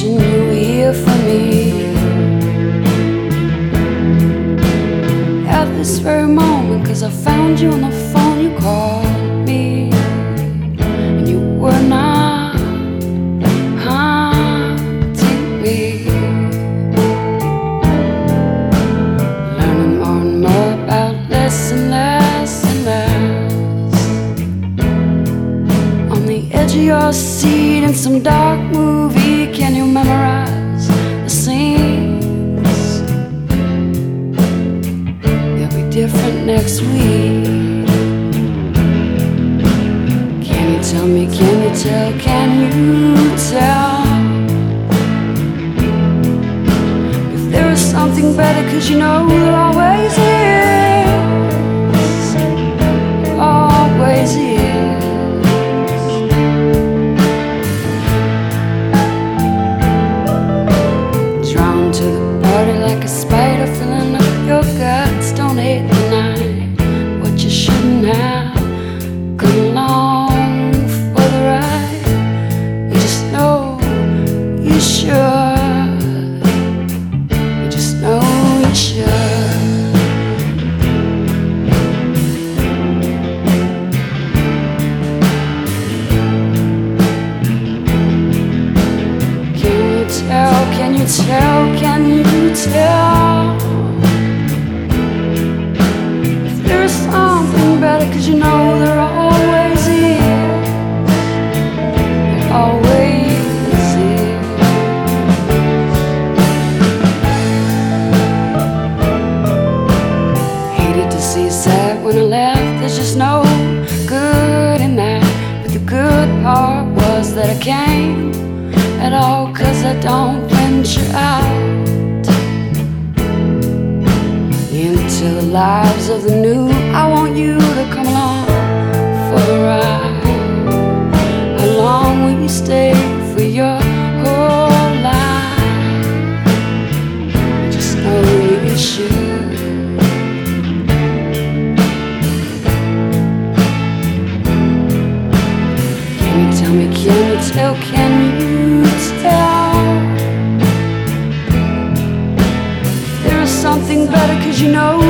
wishing you were here for me. At this very moment, 'cause I found you on the phone, you called me, and you were not haunting me. Learning more and more about less and less and less. On the edge of your seat in some dark movie, can you memorize the scenes? They'll be different next week. Can you tell me, can you tell, can you tell if there is something better? 'Cause you know there always is, always is. Drawn to the party like a spider, filling up your guts. Don't hate the night, what you shouldn't have. Come along for the ride. You just know you should. You just know you should. Can you tell, can you tell, can you tell if there is something better? 'Cause you know there always is, there always is. Hated to see you sad when I left. There's just no good in that. But the good part was that I came at all, 'cause I don't venture out into the lives of the new. I want you to come along for the ride. How long will you stay for your whole life? You just know you should. Can you tell me, can you tell, can you tell if there is something better? 'Cause you know